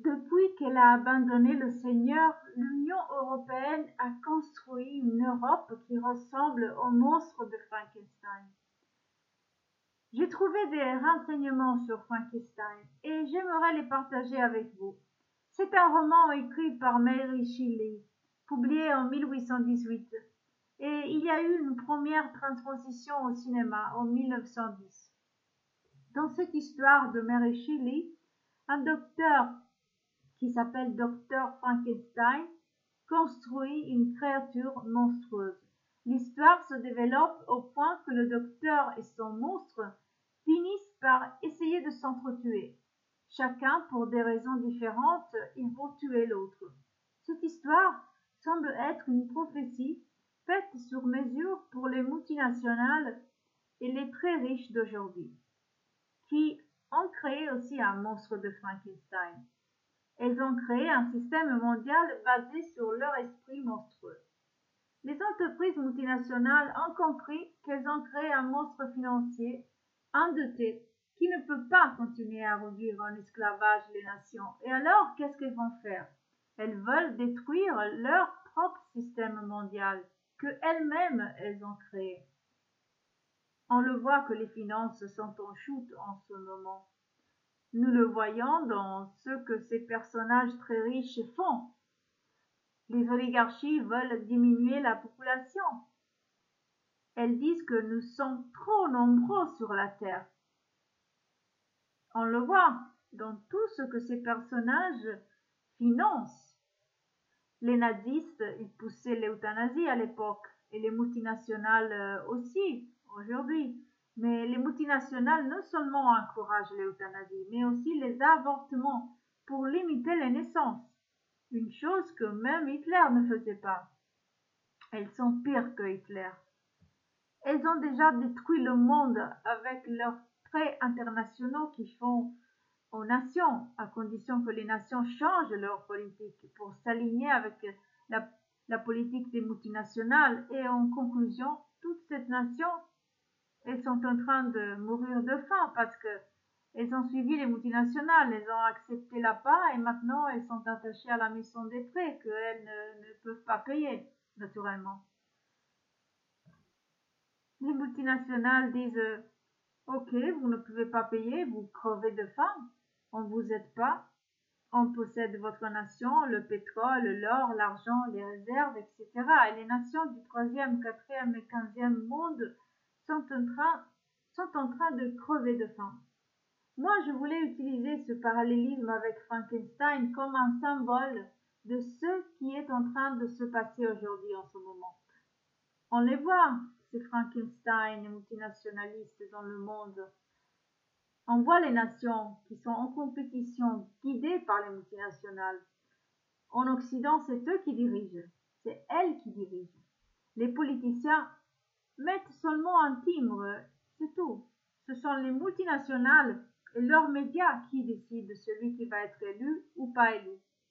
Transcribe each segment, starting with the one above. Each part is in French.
Depuis qu'elle a abandonné le Seigneur, l'Union européenne a construit une Europe qui ressemble au monstre de Frankenstein. J'ai trouvé des renseignements sur Frankenstein et j'aimerais les partager avec vous. C'est un roman écrit par Mary Shelley, publié en 1818, et il y a eu une première transposition au cinéma en 1910. Dans cette histoire de Mary Shelley, un docteur qui s'appelle Dr Frankenstein construit une créature monstrueuse. L'histoire se développe au point que le docteur et son monstre finissent par essayer de s'entretuer. Chacun, pour des raisons différentes, ils vont tuer l'autre. Cette histoire semble être une prophétie faite sur mesure pour les multinationales et les très riches d'aujourd'hui, qui ont créé aussi un monstre de Frankenstein. Elles ont créé un système mondial basé sur leur esprit monstrueux. Les entreprises multinationales ont compris qu'elles ont créé un monstre financier endetté qui ne peut pas continuer à réduire en esclavage les nations. Et alors, qu'est-ce qu'elles vont faire? Elles veulent détruire leur propre système mondial que elles-mêmes elles ont créé. On le voit que les finances sont en chute en ce moment. Nous le voyons dans ce que ces personnages très riches font. Les oligarchies veulent diminuer la population. Elles disent que nous sommes trop nombreux sur la Terre. On le voit dans tout ce que ces personnages financent. Les nazistes, ils poussaient l'euthanasie à l'époque, et les multinationales aussi, aujourd'hui. Mais les multinationales non seulement encouragent l'euthanasie, mais aussi les avortements pour limiter les naissances. Une chose que même Hitler ne faisait pas. Elles sont pires que Hitler. Elles ont déjà détruit le monde avec leurs traits internationaux qui font aux nations, à condition que les nations changent leur politique pour s'aligner avec la politique des multinationales. Et en conclusion, toutes ces nations, elles sont en train de mourir de faim parce que elles ont suivi les multinationales, elles ont accepté la part et maintenant elles sont attachées à la maison des prêts qu'elles ne peuvent pas payer, naturellement. Les multinationales disent ok, vous ne pouvez pas payer, vous crevez de faim, on ne vous aide pas, on possède votre nation, le pétrole, l'or, l'argent, les réserves, etc. Et les nations du 3e, 4e et 15e monde sont en train de crever de faim. Moi, je voulais utiliser ce parallélisme avec Frankenstein comme un symbole de ce qui est en train de se passer aujourd'hui en ce moment. On les voit, ces Frankenstein et multinationalistes dans le monde. On voit les nations qui sont en compétition guidées par les multinationales. En Occident, c'est eux qui dirigent, c'est elles qui dirigent. Les politiciens mettent seulement un timbre, c'est tout. Ce sont les multinationales et leurs médias qui décident de celui qui va être élu ou pas élu.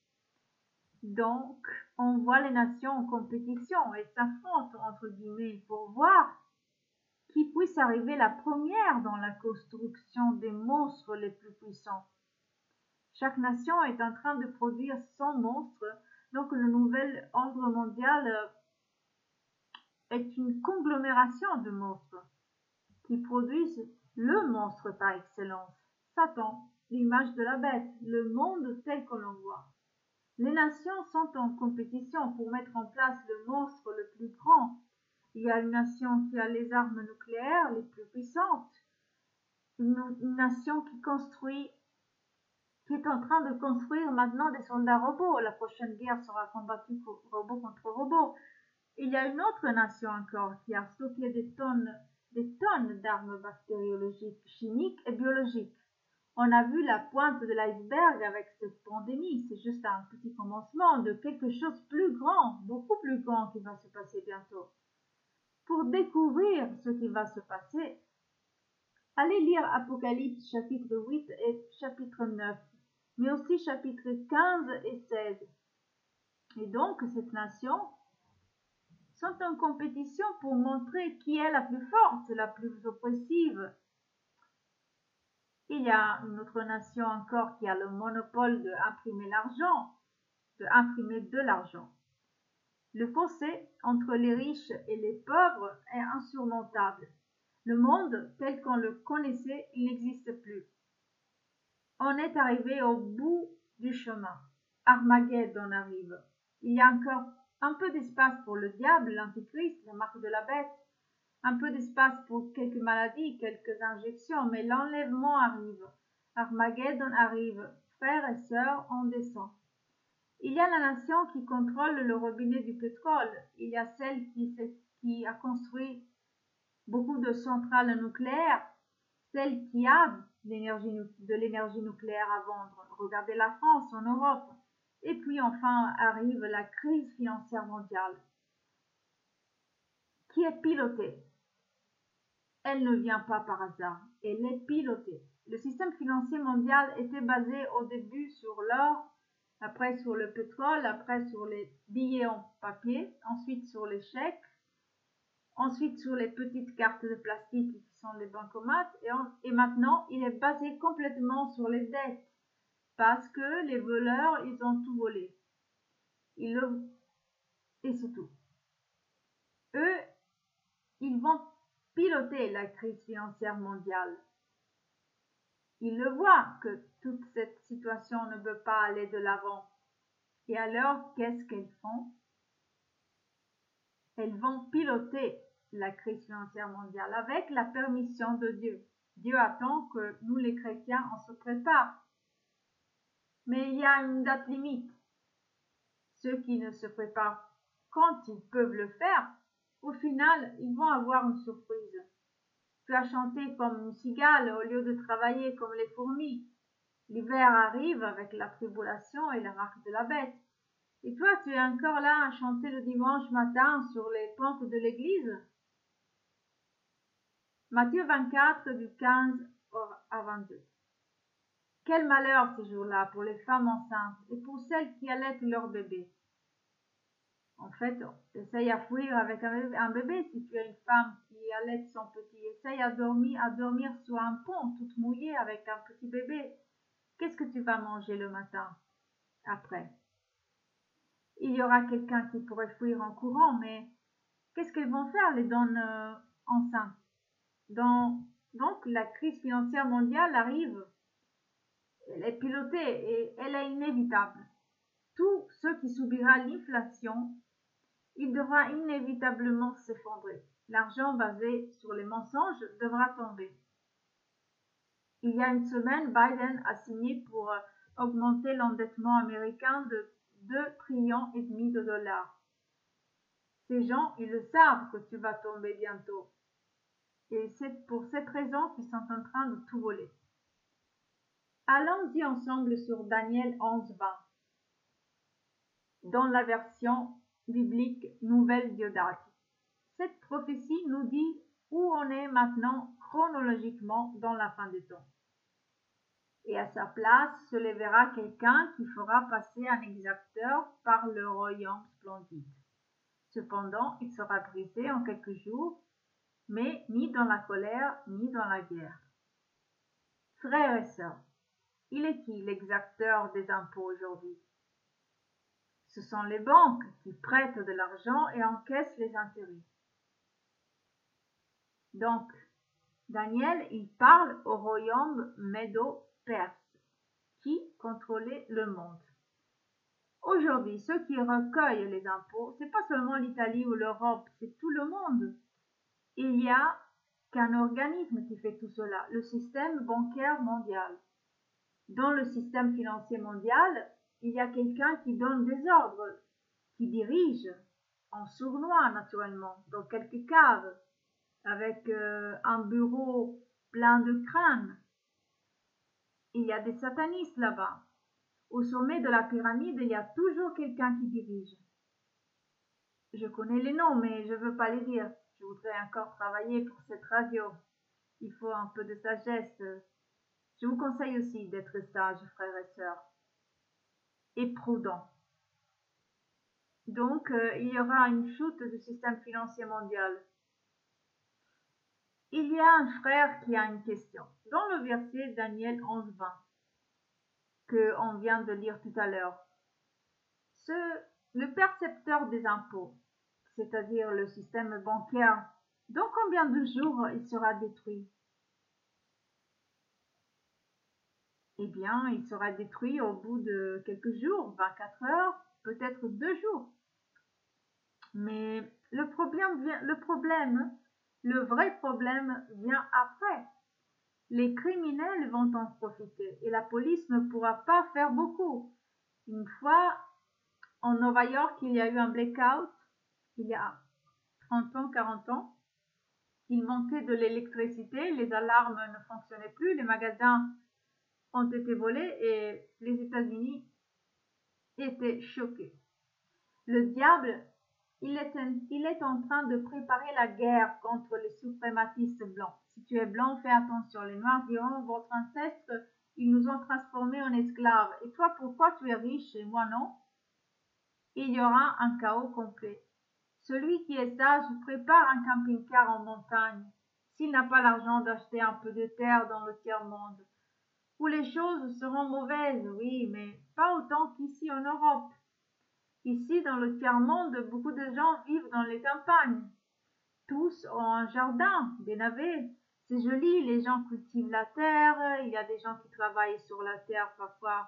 Donc, on voit les nations en compétition et s'affrontent entre guillemets pour voir qui puisse arriver la première dans la construction des monstres les plus puissants. Chaque nation est en train de produire son monstre, donc le nouvel ordre mondial est une conglomération de monstres qui produisent le monstre par excellence, Satan, l'image de la bête, le monde tel que l'on voit. Les nations sont en compétition pour mettre en place le monstre le plus grand. Il y a une nation qui a les armes nucléaires les plus puissantes, une nation qui est en train de construire maintenant des soldats robots. La prochaine guerre sera combattue robot contre robot. Il y a une autre nation encore qui a stocké des tonnes d'armes bactériologiques, chimiques et biologiques. On a vu la pointe de l'iceberg avec cette pandémie. C'est juste un petit commencement de quelque chose de plus grand, beaucoup plus grand qui va se passer bientôt. Pour découvrir ce qui va se passer, allez lire Apocalypse chapitre 8 et chapitre 9, mais aussi chapitre 15 et 16. Et donc, cette nation sont en compétition pour montrer qui est la plus forte, la plus oppressive. Il y a une autre nation encore qui a le monopole d'imprimer l'argent, d'imprimer de l'argent. Le fossé entre les riches et les pauvres est insurmontable. Le monde tel qu'on le connaissait, il n'existe plus. On est arrivé au bout du chemin. Armageddon arrive. Il y a encore un peu d'espace pour le diable, l'antichrist, la marque de la bête, un peu d'espace pour quelques maladies, quelques injections, mais l'enlèvement arrive. Armageddon arrive. Frères et sœurs, on descend. Il y a la nation qui contrôle le robinet du pétrole. Il y a celle qui a construit beaucoup de centrales nucléaires, celle qui a de l'énergie nucléaire à vendre. Regardez la France en Europe. Et puis enfin arrive la crise financière mondiale, qui est pilotée. Elle ne vient pas par hasard, elle est pilotée. Le système financier mondial était basé au début sur l'or, après sur le pétrole, après sur les billets en papier, ensuite sur les chèques, ensuite sur les petites cartes de plastique qui sont les bancomates, et maintenant il est basé complètement sur les dettes, parce que les voleurs, ils ont tout volé. Et c'est tout. Eux, ils vont piloter la crise financière mondiale. Ils le voient que toute cette situation ne peut pas aller de l'avant. Et alors, qu'est-ce qu'elles font? Elles vont piloter la crise financière mondiale avec la permission de Dieu. Dieu attend que nous, les chrétiens, on se prépare. Mais il y a une date limite. Ceux qui ne se préparent quand ils peuvent le faire, au final, ils vont avoir une surprise. Tu as chanté comme une cigale au lieu de travailler comme les fourmis. L'hiver arrive avec la tribulation et la marque de la bête. Et toi, tu es encore là à chanter le dimanche matin sur les pentes de l'église? Matthieu 24, du 15 à 22. Quel malheur ces jours-là pour les femmes enceintes et pour celles qui allaitent leur bébé. En fait, essaye à fuir avec un bébé si tu es une femme qui allaite son petit. Essaye à dormir sur un pont toute mouillée avec un petit bébé. Qu'est-ce que tu vas manger le matin après? Il y aura quelqu'un qui pourrait fuir en courant, mais qu'est-ce qu'elles vont faire les donnes enceintes? Donc la crise financière mondiale arrive. Elle est pilotée et elle est inévitable. Tout ce qui subira l'inflation, il devra inévitablement s'effondrer. L'argent basé sur les mensonges devra tomber. Il y a une semaine, Biden a signé pour augmenter l'endettement américain de 2,5 trillions de dollars. Ces gens, ils le savent que tu vas tomber bientôt. Et c'est pour cette raison qu'ils sont en train de tout voler. Allons-y ensemble sur Daniel 11:20, dans la version biblique Nouvelle Didache. Cette prophétie nous dit où on est maintenant chronologiquement dans la fin des temps. Et à sa place se lèvera quelqu'un qui fera passer un exacteur par le royaume splendide. Cependant, il sera brisé en quelques jours, mais ni dans la colère, ni dans la guerre. Frères et sœurs, il est qui l'exacteur des impôts aujourd'hui? Ce sont les banques qui prêtent de l'argent et encaissent les intérêts. Donc, Daniel, il parle au royaume médo-perse qui contrôlait le monde. Aujourd'hui, ceux qui recueillent les impôts, c'est pas seulement l'Italie ou l'Europe, c'est tout le monde. Il n'y a qu'un organisme qui fait tout cela, le système bancaire mondial. Dans le système financier mondial, il y a quelqu'un qui donne des ordres, qui dirige, en sournois naturellement, dans quelques caves, avec un bureau plein de crânes. Il y a des satanistes là-bas. Au sommet de la pyramide, il y a toujours quelqu'un qui dirige. Je connais les noms, mais je ne veux pas les dire. Je voudrais encore travailler pour cette radio. Il faut un peu de sagesse. Je vous conseille aussi d'être sage, frères et sœurs, et prudents. Donc, il y aura une chute du système financier mondial. Il y a un frère qui a une question. Dans le verset Daniel 11:20 que on vient de lire tout à l'heure, le percepteur des impôts, c'est-à-dire le système bancaire, dans combien de jours il sera détruit? Eh bien, il sera détruit au bout de quelques jours, 24 heures, peut-être 2 jours. Mais le vrai problème vient après. Les criminels vont en profiter et la police ne pourra pas faire beaucoup. Une fois, en Nova York, il y a eu un blackout, il y a 30 ans, 40 ans. Il manquait de l'électricité, les alarmes ne fonctionnaient plus, les magasins ont été volés et les États-Unis étaient choqués. Le diable, il est en train de préparer la guerre contre les suprématistes blancs. Si tu es blanc, fais attention. Les Noirs diront, votre ancêtre, ils nous ont transformés en esclaves. Et toi, pourquoi tu es riche et moi non? Il y aura un chaos complet. Celui qui est sage prépare un camping-car en montagne, s'il n'a pas l'argent d'acheter un peu de terre dans le tiers-monde, où les choses seront mauvaises, oui, mais pas autant qu'ici en Europe. Ici, dans le tiers-monde, beaucoup de gens vivent dans les campagnes. Tous ont un jardin, des navets. C'est joli, les gens cultivent la terre, il y a des gens qui travaillent sur la terre parfois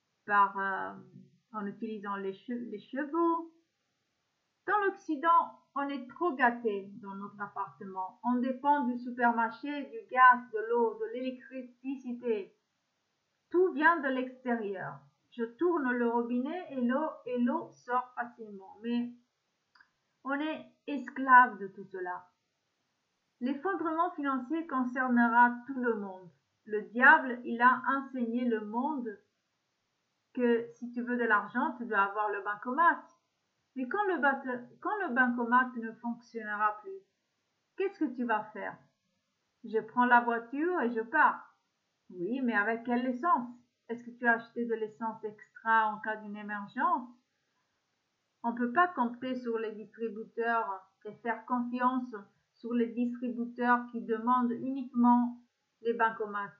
en utilisant les chevaux. Dans l'Occident, on est trop gâté dans notre appartement. On dépend du supermarché, du gaz, de l'eau, de l'électricité. Tout vient de l'extérieur. Je tourne le robinet et l'eau sort facilement. Mais on est esclave de tout cela. L'effondrement financier concernera tout le monde. Le diable, il a enseigné le monde que si tu veux de l'argent, tu dois avoir le bancomat. Mais quand le bancomat ne fonctionnera plus, qu'est-ce que tu vas faire? Je prends la voiture et je pars. Oui, mais avec quelle essence? Est-ce que tu as acheté de l'essence extra en cas d'une émergence? On ne peut pas compter sur les distributeurs et faire confiance sur les distributeurs qui demandent uniquement les bancomates.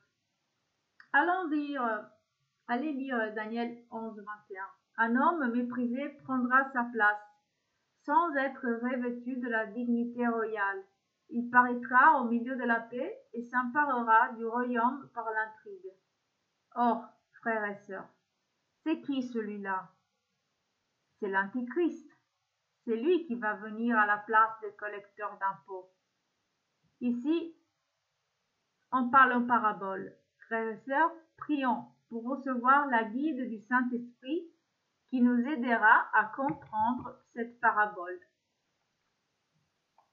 Allez lire Daniel 11:21. Un homme méprisé prendra sa place, sans être revêtu de la dignité royale. Il paraîtra au milieu de la paix et s'emparera du royaume par l'intrigue. Or, frères et sœurs, c'est qui celui-là? C'est l'Antichrist. C'est lui qui va venir à la place des collecteurs d'impôts. Ici, on parle en parabole. Frères et sœurs, prions pour recevoir la guide du Saint-Esprit qui nous aidera à comprendre cette parabole.